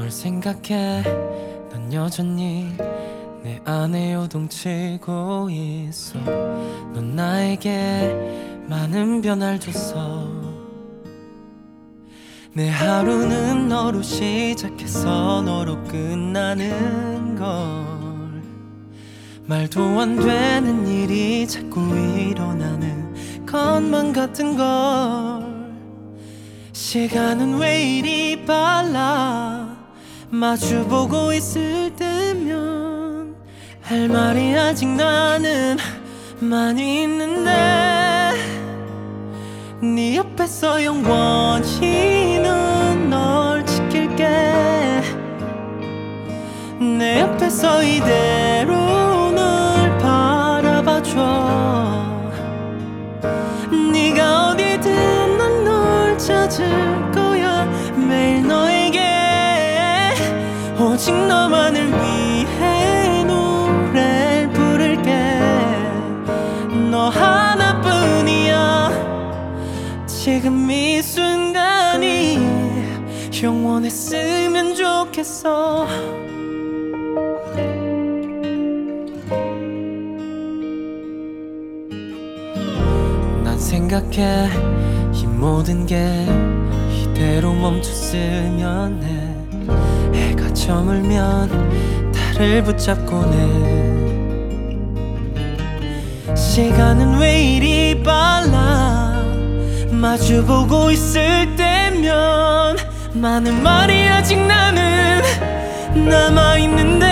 널 생각해 넌 여전히 내 안에 요동치고 있어. 넌 나에게 많은 변화를 줬어. 내 하루는 너로 시작해서 너로 끝나는 걸. 말도 안 되는 일이 자꾸 일어나는 것만 같은 걸. 시간은 왜 이리 빨라. 마주보고 있을 때면 할 말이 아직 나는 많이 있는데, 네 옆에서 영원히 널 지킬게. 내 옆에서 이대로 널 바라봐줘. 네가 어디든 난 널 찾을 거야. 매일 너에게 오직 너만을 위해 노래를 부를게. 너 하나뿐이야. 지금 이 순간이 영원했으면 좋겠어. 난 생각해 이 모든 게 이대로 멈췄으면 해. 해가 저물면 달을 붙잡곤 해. 시간은 왜 이리 빨라. 마주보고 있을 때면 많은 말이 아직 나는 남아있는데,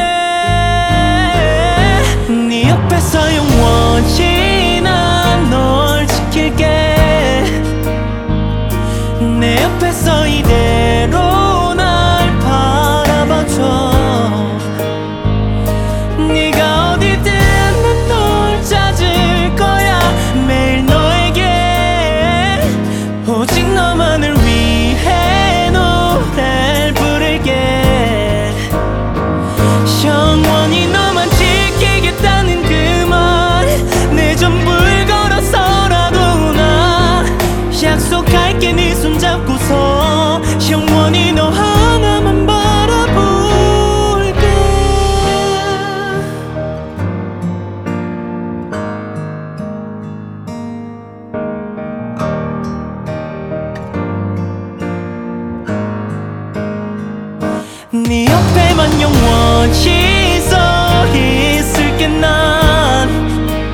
네 옆에서 영원히 난 널 지킬게. 내 옆에서 이대로 날 바라봐줘. 네가 어디든 난 널 찾을 거야. 매일 너에게 오직 너만을 위해 노래를 부를게. 영원히 너만 지키겠다는 그 말 내 전부를 걸어서라도 나 약속할게. 네 손잡고서 영원히 너 하나만 바라볼게. 네 옆에만 영원히 서 있을게. 난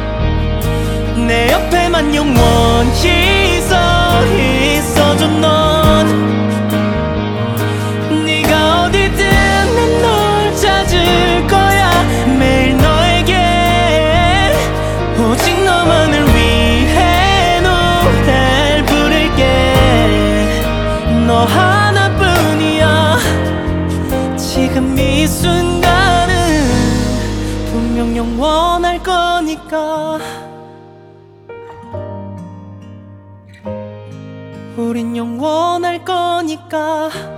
내 옆에만 영원히 서 있어줘. 넌 네가 어디든 난 널 찾을 거야. 매일 너에게 오직 너만을 위해 노래를 부를게. 너 하나뿐이야. 지금 이 순간은 분명 영원할 거니까. 우린 영원할 거니까.